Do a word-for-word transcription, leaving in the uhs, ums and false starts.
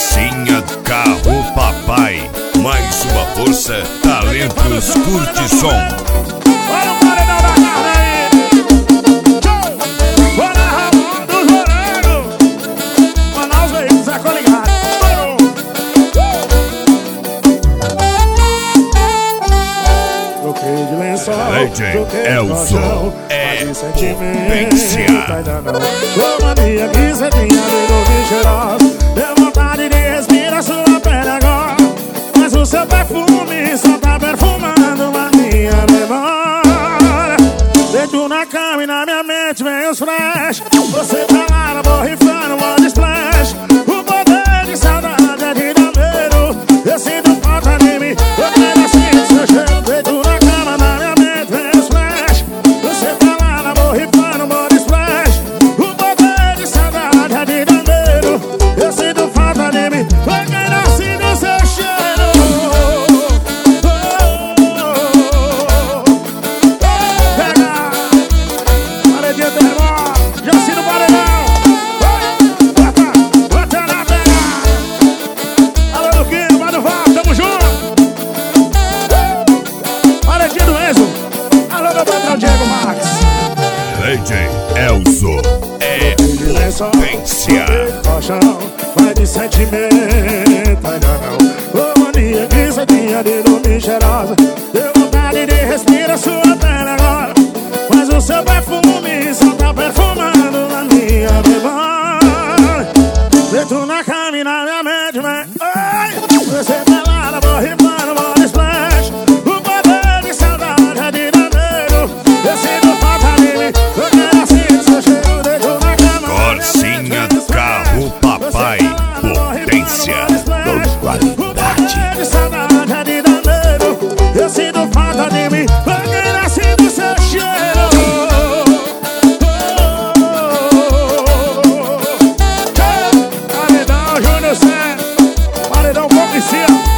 Corsinha Carro Papai. Mais uma força, talentos curte som. Olha o paredão da carne aí. Bora Ramon dos Morangos. Manaus veio, Zé Coligado. Troquei de lençol, Legend Elzo é potência. Ô mania que cê tinha de cheirosa. Deu vontade de respirar sua pele agora. Mas o seu perfume só tá perfumando a minha memória. Deito na cama e na minha mente vem os flash. Você tá lá na borrifando, body splash. O poder de saudade é de dar medo. Eu sinto falta de mim, eu quero assim seu cheiro. Deito na cama, na minha mente vem os flash. Você tá lá na borrifando, body splash. O poder de saudade é de dar medo. Eu sinto falta de mim, eu quero assim seu cheiro. Legend Elzo é potência. Vai de sentimento, ainda não. Ô mania que cê tinha de dormir cheirosa. Deu vontade de respirar sua pele agora. Mas o seu perfume só tá perfumando na minha memória. Deito na cama e na minha mente, vem. Ai, você tá lá na borrifando, body splash. O poder de saudade é de dar medo. Eu sinto falta de mim, eu quero assim seu cheiro. Deito na cama, Corsinha Carro Papai, potência com qualidade. de saudade é de dar medo. Eu sinto falta de mim, eu quero assim do seu cheiro. Paredão Júnior Cé, paredão Policia.